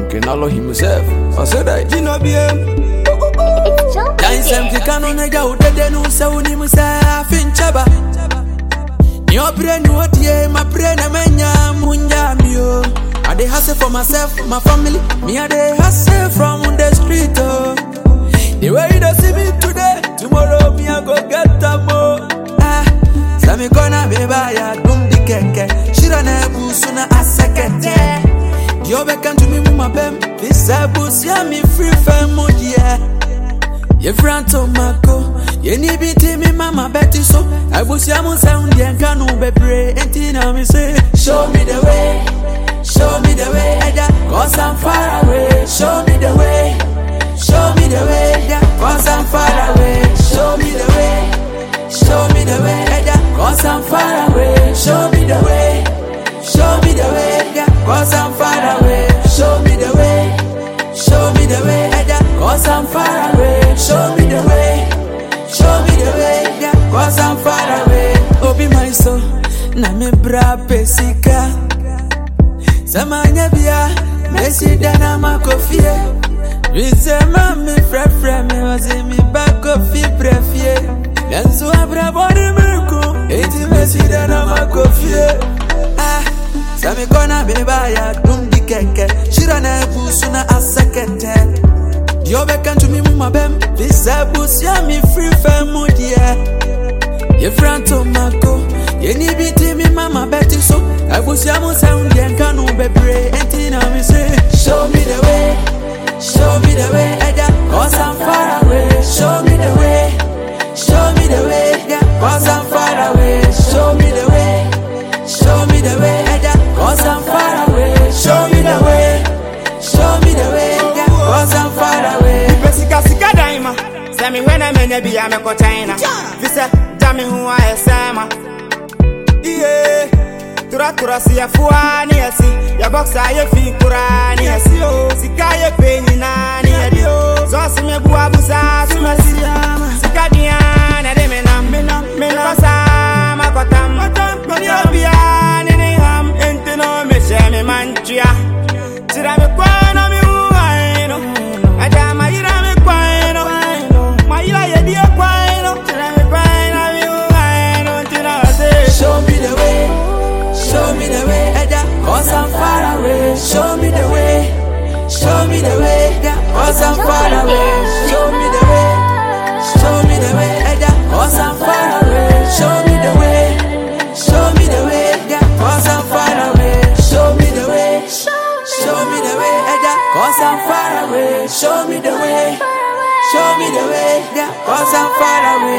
Kinalo himself. I said that. You know, BM. Dansem kikano nega udede no se uni musa finchaba. Your brain what ye my brain menya munya mio. I dey hustle for myself, my family. Me I dey hustle from the street oh. The way you don't see me today, tomorrow me I go get a more. Sami kona beba ya dum di keke. Shira na busuna asekete. Yo bekan to me mama bem. This bus ya me free famo yeah. Ye franto mako. Ye ni biti me mama Betty so. I bus ya mo sound ye kanu bebre. Enti na me say, show me the way. Show me the way, cause I'm far away. Show me the way. Show me the way, cause I'm far away. Show me the way. Show me the way, cause I'm far away. Show me the way. Show me the way, cause I'm far away. Show me the way. Show me the way, cause I'm far away. Show me the way. Show me the way, cause I'm far away. Obi my soul, na me bra pesika. Samanya bia, Messi dana makofie. Rizema me frefre me wazi mi bakofi brefie. Yanzu abra boni meko, eti Messi dana makofie. Sami kona beba ya dum di keke. Shira na busuna asekete. Yo bekan to me mama bem. This bus ya me free famo dia. Ye franto mako. Ye ni biti me mama Betty so. I bus ya mo sound ye kanu bebre. Enti na me say, show me the way. Show me the way, cause I'm far away. Show me the way. Show me the way, cause I'm far away. Show me the way. Show me the way, cause I'm far away. Show me the way. Show me the way, cause I'm far away. Pesika sika daima. Semi when I menya bi ya me ko China. Vise jami hu a esema. Yeah. Tura siya fuani yasi. Ya boxa ye fi kurani yasi. Sika ye penyi nani yadi. Zosi me buwa busa sumasi. Sika diana de menam. Kosa makotam. Mani obia nini ham. Ente no me she me manchia. Tira me kwano mi uwaino. Aja ma ira me kwano. Ma ira ye die kwano. Tira me kwano mi uwaino. Tira se. Show me the way. Show me the way, cause I'm far away. Show me the way. Show me the way, cause I'm far away. Show me the way. Show me the way, cause I'm far away. Show me the way. Show me the way, cause I'm far away. Show me the way. Show me the way, cause I'm far away. Show me the way. Show me the way, cause I'm far away.